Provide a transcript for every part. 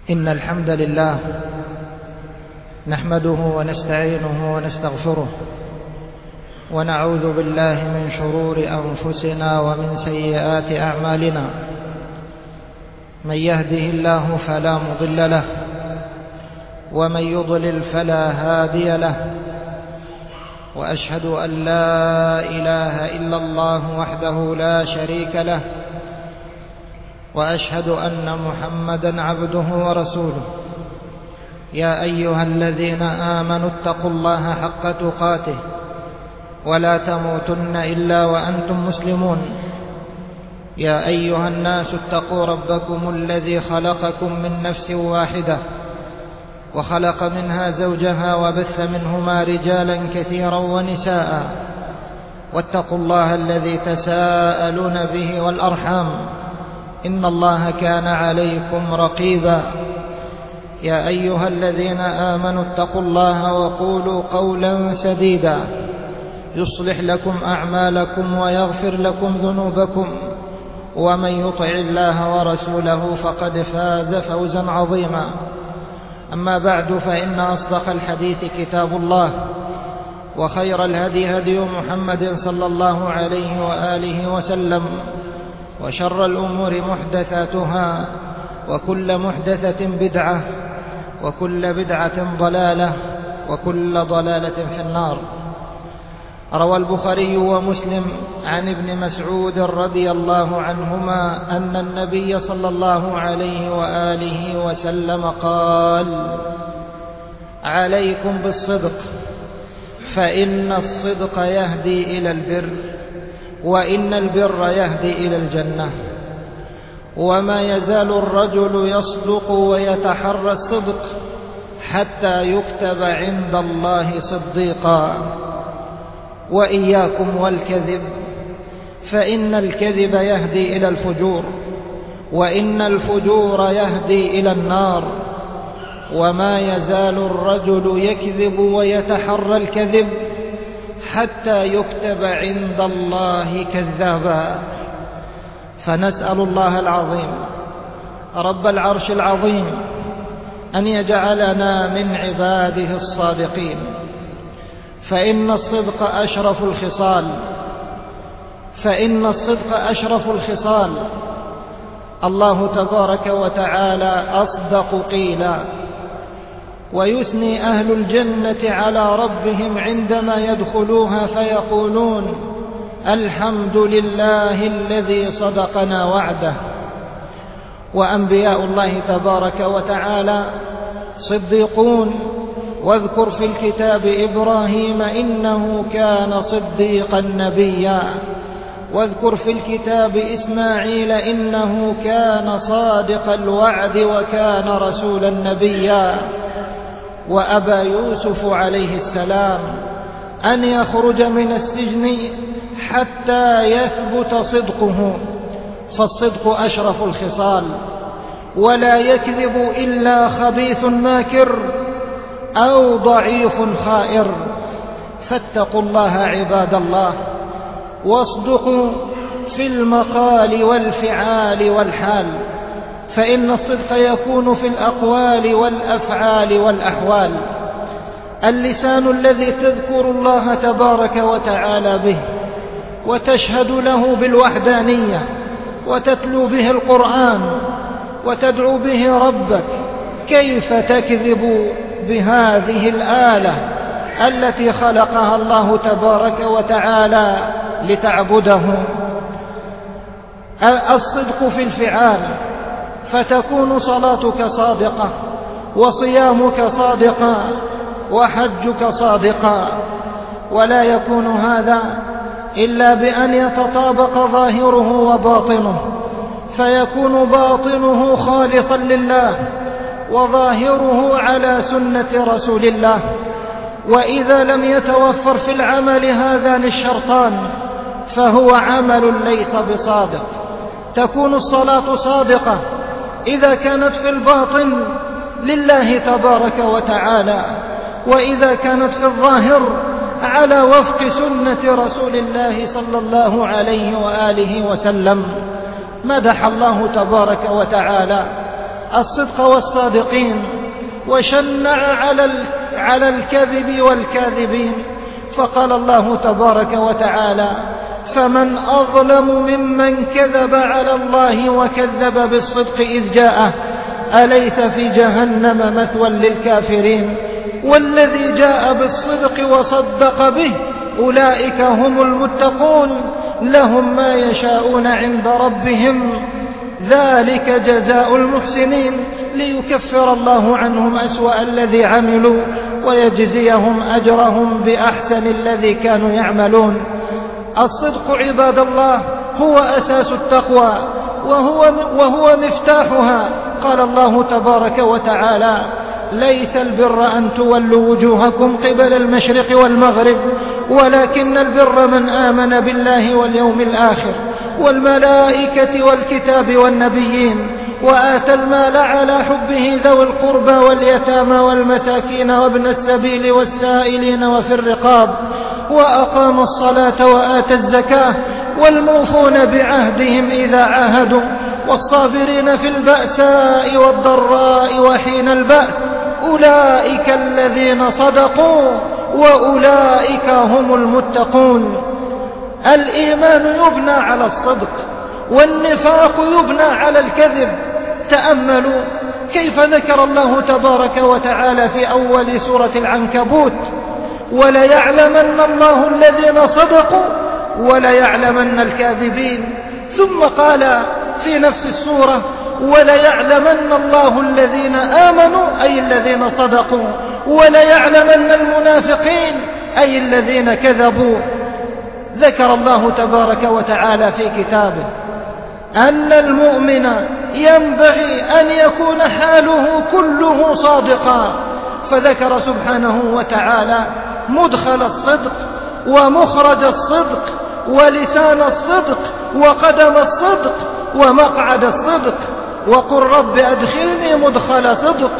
إن الحمد لله نحمده ونستعينه ونستغفره ونعوذ بالله من شرور أنفسنا ومن سيئات أعمالنا. من يهده الله فلا مضل له ومن يضلل فلا هادي له، وأشهد أن لا إله إلا الله وحده لا شريك له، وأشهد أن محمدًا عبده ورسوله. يا أيها الذين آمنوا اتقوا الله حق تقاته ولا تموتن إلا وأنتم مسلمون. يا أيها الناس اتقوا ربكم الذي خلقكم من نفس واحدة وخلق منها زوجها وبث منهما رجالا كثيرا ونساء، واتقوا الله الذي تساءلون به والأرحام، إن الله كان عليكم رقيبا. يا أيها الذين آمنوا اتقوا الله وقولوا قولا سديدا يصلح لكم أعمالكم ويغفر لكم ذنوبكم، ومن يطع الله ورسوله فقد فاز فوزا عظيما. أما بعد، فإن أصدق الحديث كتاب الله، وخير الهدي هدي محمد صلى الله عليه وآله وسلم، وشر الأمور محدثاتها، وكل محدثة بدعة، وكل بدعة ضلالة، وكل ضلالة في النار. روى البخاري ومسلم عن ابن مسعود رضي الله عنهما أن النبي صلى الله عليه وآله وسلم قال: عليكم بالصدق، فإن الصدق يهدي إلى البر، وإن البر يهدي إلى الجنة. وما يزال الرجل يصدق ويتحرى الصدق حتى يكتب عند الله صديقا. وإياكم والكذب، فإن الكذب يهدي إلى الفجور، وإن الفجور يهدي إلى النار. وما يزال الرجل يكذب ويتحرى الكذب حتى يكتب عند الله كذابا. فنسأل الله العظيم رب العرش العظيم أن يجعلنا من عباده الصادقين، فإن الصدق أشرف الخصال، فإن الصدق أشرف الخصال. الله تبارك وتعالى أصدق قيلا، ويثني أهل الجنة على ربهم عندما يدخلوها فيقولون: الحمد لله الذي صدقنا وعده. وأنبياء الله تبارك وتعالى صديقون. واذكر في الكتاب إبراهيم إنه كان صديقا نبيا، واذكر في الكتاب إسماعيل إنه كان صادق الوعد وكان رسولا نبيا. وأبى يوسف عليه السلام أن يخرج من السجن حتى يثبت صدقه، فالصدق أشرف الخصال، ولا يكذب إلا خبيث ماكر أو ضعيف خائر. فاتقوا الله عباد الله، واصدقوا في المقال والفعال والحال، فإن الصدق يكون في الأقوال والأفعال والأحوال. اللسان الذي تذكر الله تبارك وتعالى به وتشهد له بالوحدانية وتتلو به القرآن وتدعو به ربك، كيف تكذب بهذه الآلة التي خلقها الله تبارك وتعالى لتعبده؟ الصدق في الفعال، فتكون صلاتك صادقة، وصيامك صادقا، وحجك صادقا. ولا يكون هذا إلا بأن يتطابق ظاهره وباطنه، فيكون باطنه خالصا لله، وظاهره على سنة رسول الله. وإذا لم يتوفر في العمل هذان الشرطان فهو عمل ليس بصادق. تكون الصلاة صادقة إذا كانت في الباطن لله تبارك وتعالى، وإذا كانت في الظاهر على وفق سنة رسول الله صلى الله عليه وآله وسلم. مدح الله تبارك وتعالى الصدق والصادقين، وشنع على الكذب والكاذبين. فقال الله تبارك وتعالى: فمن أظلم ممن كذب على الله وكذب بالصدق إذ جاءه، أليس في جهنم مثوى للكافرين. والذي جاء بالصدق وصدق به أولئك هم المتقون، لهم ما يشاءون عند ربهم، ذلك جزاء المحسنين، ليكفر الله عنهم أسوأ الذي عملوا ويجزيهم أجرهم بأحسن الذي كانوا يعملون. الصدق عباد الله هو أساس التقوى وهو مفتاحها. قال الله تبارك وتعالى: ليس البر أن تولوا وجوهكم قبل المشرق والمغرب، ولكن البر من آمن بالله واليوم الآخر والملائكة والكتاب والنبيين، وآتى المال على حبه ذوي القربى واليتامى والمساكين وابن السبيل والسائلين وفي الرقاب، وأقام الصلاة وآتى الزكاة، والموفون بعهدهم إذا عاهدوا، والصابرين في البأساء والضراء وحين البأس، أولئك الذين صدقوا وأولئك هم المتقون. الإيمان يبنى على الصدق، والنفاق يبنى على الكذب. تأملوا كيف ذكر الله تبارك وتعالى في أول سورة العنكبوت: وليعلمن الله الذين صدقوا وليعلمن الكاذبين. ثم قال في نفس السورة: وليعلمن الله الذين آمنوا، أي الذين صدقوا، وليعلمن المنافقين، أي الذين كذبوا. ذكر الله تبارك وتعالى في كتابه أن المؤمن ينبغي أن يكون حاله كله صادقا، فذكر سبحانه وتعالى مدخل الصدق ومخرج الصدق ولسان الصدق وقدم الصدق ومقعد الصدق. وقل رب أدخلني مدخل صدق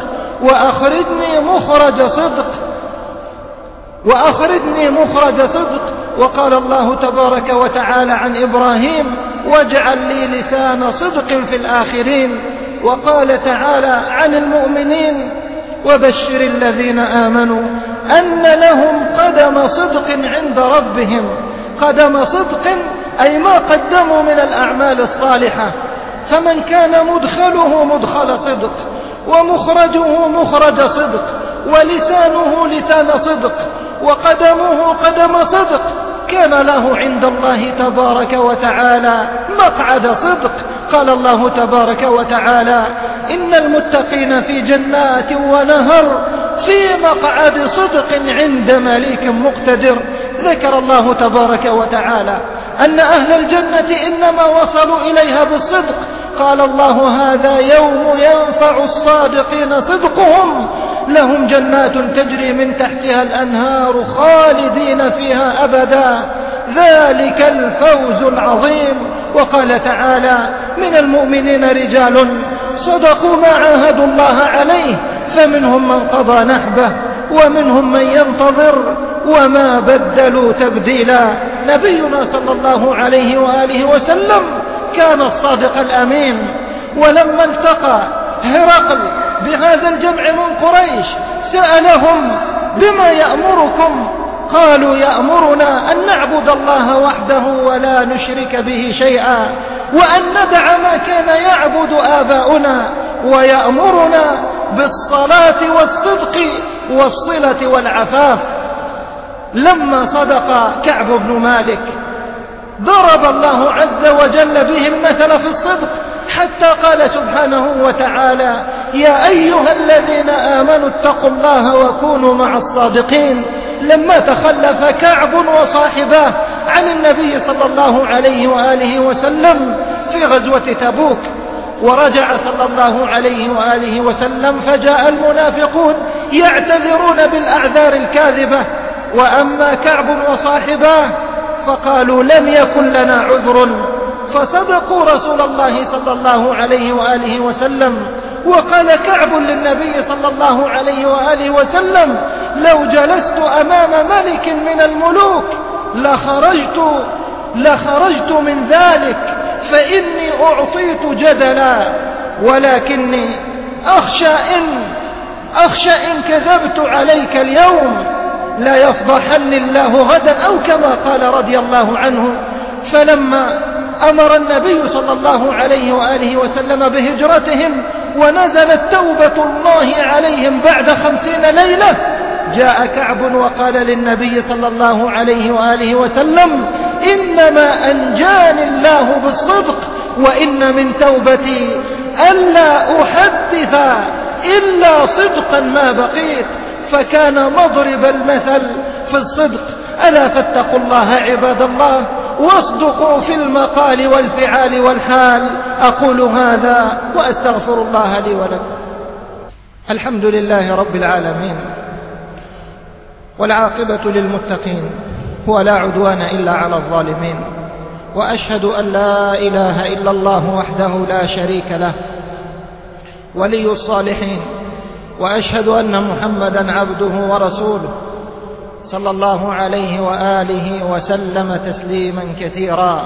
وأخرجني مخرج صدق. وقال الله تبارك وتعالى عن إبراهيم: واجعل لي لسان صدق في الآخرين. وقال تعالى عن المؤمنين: وبشر الذين آمنوا أن لهم قدم صدق عند ربهم. قدم صدق أي ما قدموا من الأعمال الصالحة. فمن كان مدخله مدخل صدق، ومخرجه مخرج صدق، ولسانه لسان صدق، وقدمه قدم صدق، كان له عند الله تبارك وتعالى مقعد صدق. قال الله تبارك وتعالى: إن المتقين في جنات ونهر في مقعد صدق عند مليك مقتدر. ذكر الله تبارك وتعالى أن أهل الجنة إنما وصلوا إليها بالصدق. قال الله: هذا يوم ينفع الصادقين صدقهم، لهم جنات تجري من تحتها الأنهار خالدين فيها أبدا، ذلك الفوز العظيم. وقال تعالى: من المؤمنين رجال صدقوا ما عاهدوا الله عليه، فمنهم من قضى نحبه ومنهم من ينتظر وما بدلوا تبديلا. نبينا صلى الله عليه وآله وسلم كان الصادق الأمين. ولما التقى هرقل بهذا الجمع من قريش سألهم: بما يأمركم؟ قالوا: يأمرنا أن نعبد الله وحده ولا نشرك به شيئا، وأن ندع ما كان يعبد آباؤنا، ويأمرنا بالصلاة والصدق والصلة والعفاف. لما صدق كعب بن مالك ضرب الله عز وجل به المثل في الصدق، حتى قال سبحانه وتعالى: يا أيها الذين آمنوا اتقوا الله وكونوا مع الصادقين. لما تخلف كعب وصاحباه عن النبي صلى الله عليه وآله وسلم في غزوة تبوك، ورجع صلى الله عليه وآله وسلم، فجاء المنافقون يعتذرون بالأعذار الكاذبة، وأما كعب وصاحباه فقالوا: لم يكن لنا عذر، فصدقوا رسول الله صلى الله عليه وآله وسلم. وقال كعب للنبي صلى الله عليه وآله وسلم: لو جلست أمام ملك من الملوك لخرجت من ذلك، فإني أعطيت جدلا، ولكني أخشى إن كذبت عليك اليوم لا يفضحني الله غدا، أو كما قال رضي الله عنه. فلما أمر النبي صلى الله عليه وآله وسلم بهجرتهم ونزلت توبة الله عليهم بعد 50 ليلة، جاء كعب وقال للنبي صلى الله عليه وآله وسلم: إنما أنجاني الله بالصدق، وإن من توبتي ألا أحدث إلا صدقا ما بقيت. فكان مضرب المثل في الصدق. ألا فاتقوا الله عباد الله، واصدقوا في المقال والفعال والحال. أقول هذا وأستغفر الله لي ولكم. الحمد لله رب العالمين، والعاقبة للمتقين، ولا عدوان إلا على الظالمين. وأشهد أن لا إله إلا الله وحده لا شريك له ولي الصالحين، وأشهد أن محمدا عبده ورسوله صلى الله عليه وآله وسلم تسليما كثيرا.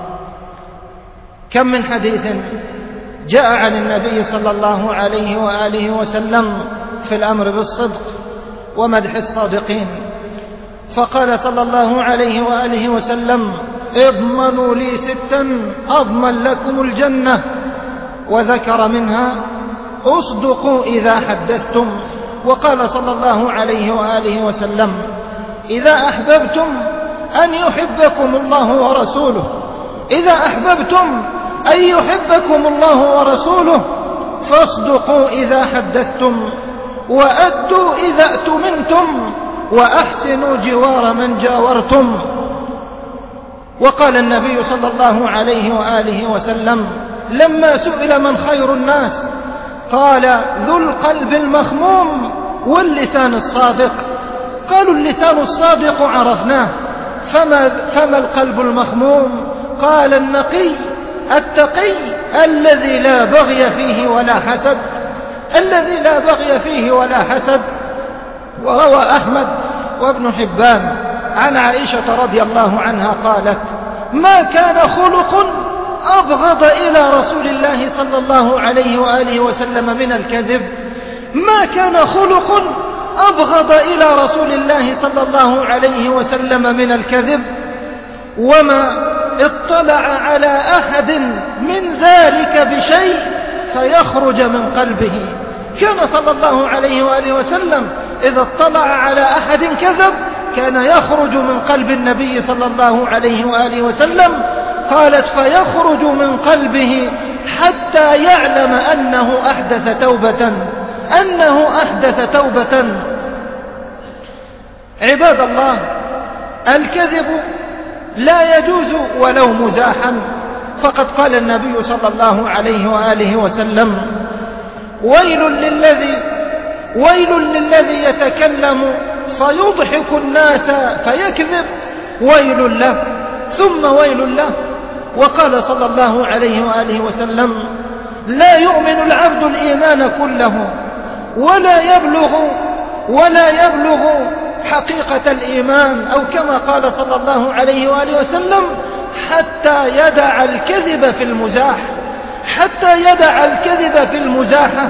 كم من حديث جاء عن النبي صلى الله عليه وآله وسلم في الأمر بالصدق ومدح الصادقين. فقال صلى الله عليه وآله وسلم: اضمنوا لي 6 أضمن لكم الجنة. وذكر منها: اصدقوا إذا حدثتم. وقال صلى الله عليه وآله وسلم: إذا أحببتم أن يحبكم الله ورسوله، إذا أحببتم أن يحبكم الله ورسوله فاصدقوا إذا حدثتم، وأدوا إذا أتمنتم، وأحسنوا جوار من جاورتم. وقال النبي صلى الله عليه وآله وسلم لما سئل من خير الناس قال: ذو القلب المخموم واللسان الصادق. قالوا: اللسان الصادق عرفناه، فما القلب المخموم؟ قال: النقي التقي الذي لا بغي فيه ولا حسد، الذي لا بغي فيه ولا حسد. وروى أحمد وابن حبان عن عائشة رضي الله عنها قالت: ما كان خلق أبغض إلى رسول الله صلى الله عليه وآله وسلم من الكذب، ما كان خلق أبغض إلى رسول الله صلى الله عليه وسلم من الكذب، وما اطلع على أحد من ذلك بشيء فيخرج من قلبه. كان صلى الله عليه وآله وسلم إذا اطلع على أحد كذب كان يخرج من قلب النبي صلى الله عليه وآله وسلم. قالت: فيخرج من قلبه حتى يعلم أنه أحدث توبة. عباد الله، الكذب لا يجوز ولو مزاحا، فقد قال النبي صلى الله عليه وآله وسلم: ويل للذي يتكلم فيضحك الناس فيكذب، ويل له ثم ويل له. وقال صلى الله عليه وآله وسلم: لا يؤمن العبد الإيمان كله ولا يبلغ حقيقة الإيمان، أو كما قال صلى الله عليه وآله وسلم: حتى يدع الكذب في المزاحة.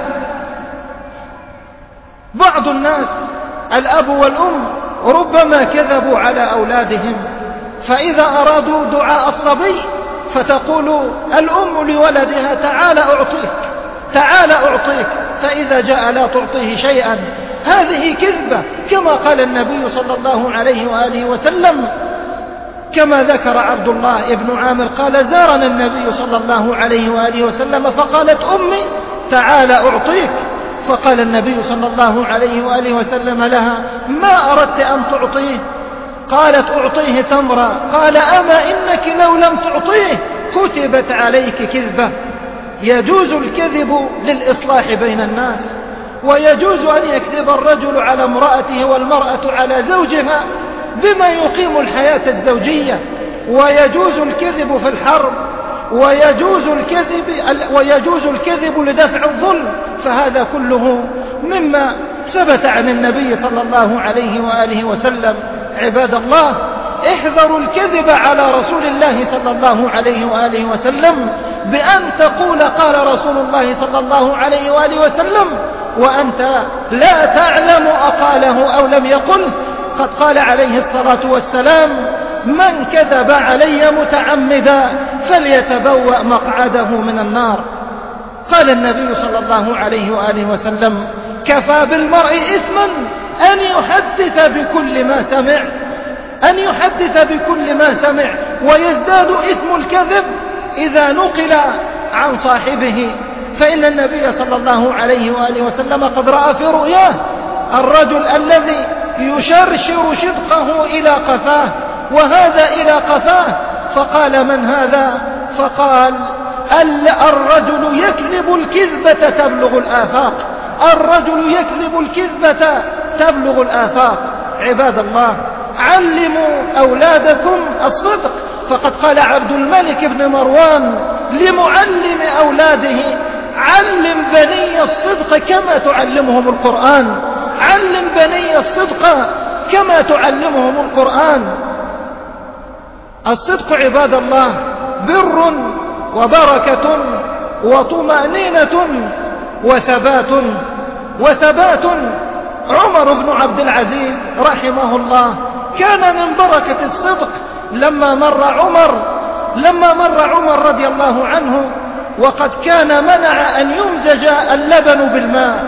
بعض الناس الأب والأم ربما كذبوا على أولادهم، فإذا أرادوا دعاء الصبي فتقول الأم لولدها: تعال أعطيك، فإذا جاء لا تعطيه شيئا. هذه كذبة، كما قال النبي صلى الله عليه وآله وسلم، كما ذكر عبد الله بن عامر قال: زارنا النبي صلى الله عليه وآله وسلم فقالت أمي: تعال أعطيك. فقال النبي صلى الله عليه وآله وسلم لها: ما أردت أن تعطيه؟ قالت: أعطيه تمرا. قال: أما إنك لو لم تعطيه كتبت عليك كذبة. يجوز الكذب للإصلاح بين الناس، ويجوز أن يكذب الرجل على امرأته والمرأة على زوجها بما يقيم الحياة الزوجية، ويجوز الكذب في الحرب، ويجوز الكذب لدفع الظلم. فهذا كله مما ثبت عن النبي صلى الله عليه وآله وسلم. عباد الله، احذروا الكذب على رسول الله صلى الله عليه وآله وسلم، بأن تقول قال رسول الله صلى الله عليه وآله وسلم وأنت لا تعلم أقاله أو لم يقله. قد قال عليه الصلاة والسلام: من كذب علي متعمدا فليتبوأ مقعده من النار. قال النبي صلى الله عليه وآله وسلم: كفى بالمرء إثما أن يحدث بكل ما سمع ويزداد إثم الكذب إذا نقل عن صاحبه. فإن النبي صلى الله عليه وآله وسلم قد رأى في رؤياه الرجل الذي يشرشر شدقه إلى قفاه وهذا إلى قفاه، فقال: من هذا؟ فقال: الرجل يكذب الكذبة تبلغ الآفاق. الرجل يكذب الكذبة تبلغ الآفاق. عباد الله، علموا أولادكم الصدق. فقد قال عبد الملك بن مروان لمعلم أولاده: علم بني الصدق كما تعلمهم القرآن. علم بني الصدق كما تعلمهم القرآن. الصدق عباد الله بر وبركة وطمأنينة وثبات. عمر بن عبد العزيز رحمه الله كان من بركة الصدق لما مر عمر رضي الله عنه وقد كان منع أن يمزج اللبن بالماء،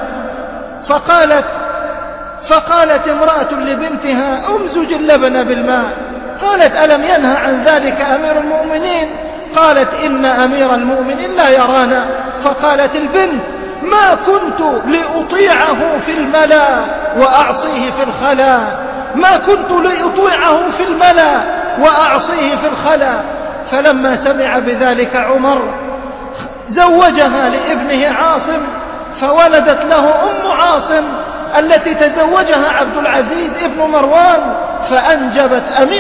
فقالت امرأة لبنتها: امزج اللبن بالماء. قالت: ألم ينهى عن ذلك أمير المؤمنين؟ قالت: إن أمير المؤمنين لا يرانا. فقالت البنت: ما كنت لأطيعه في الملا وأعصيه في الخلا. ما كنت لأطيعه في الملا وأعصيه في الخلا. فلما سمع بذلك عمر زوجها لابنه عاصم، فولدت له أم عاصم التي تزوجها عبد العزيز ابن مروان، فأنجبت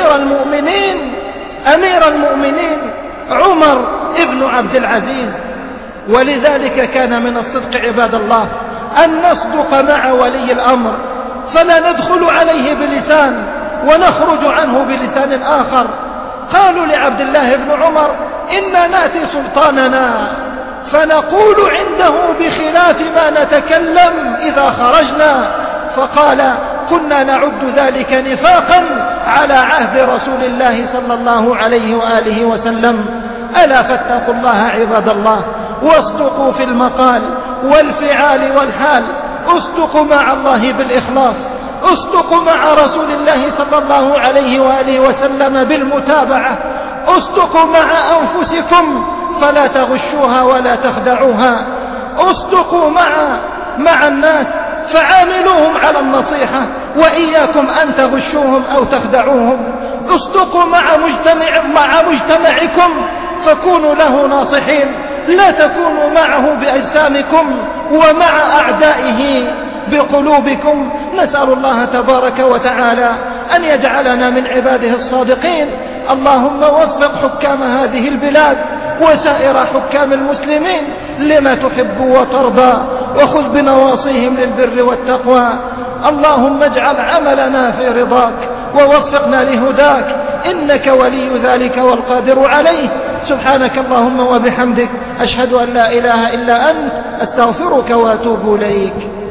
أمير المؤمنين عمر ابن عبد العزيز. ولذلك كان من الصدق عباد الله أن نصدق مع ولي الأمر، فلا ندخل عليه بلسان ونخرج عنه بلسان آخر. قالوا لعبد الله بن عمر: إنا نأتي سلطاننا فنقول عنده بخلاف ما نتكلم إذا خرجنا. فقال: كنا نعد ذلك نفاقا على عهد رسول الله صلى الله عليه وآله وسلم. ألا فاتقوا الله عباد الله، واصدقوا في المقال والفعال والحال. اصدقوا مع الله بالإخلاص، اصدقوا مع رسول الله صلى الله عليه وآله وسلم بالمتابعة، اصدقوا مع أنفسكم فلا تغشوها ولا تخدعوها، اصدقوا مع الناس فعاملوهم على النصيحة وإياكم أن تغشوهم أو تخدعوهم. اصدقوا مع مجتمعكم فكونوا له ناصحين، لا تكونوا معه بأجسامكم ومع أعدائه بقلوبكم. نسأل الله تبارك وتعالى أن يجعلنا من عباده الصادقين. اللهم وفق حكام هذه البلاد وسائر حكام المسلمين لما تحب وترضى، وخذ بنواصيهم للبر والتقوى. اللهم اجعل عملنا في رضاك ووفقنا لهداك، إنك ولي ذلك والقادر عليه. سبحانك اللهم وبحمدك، أشهد أن لا إله إلا أنت، أستغفرك وأتوب إليك.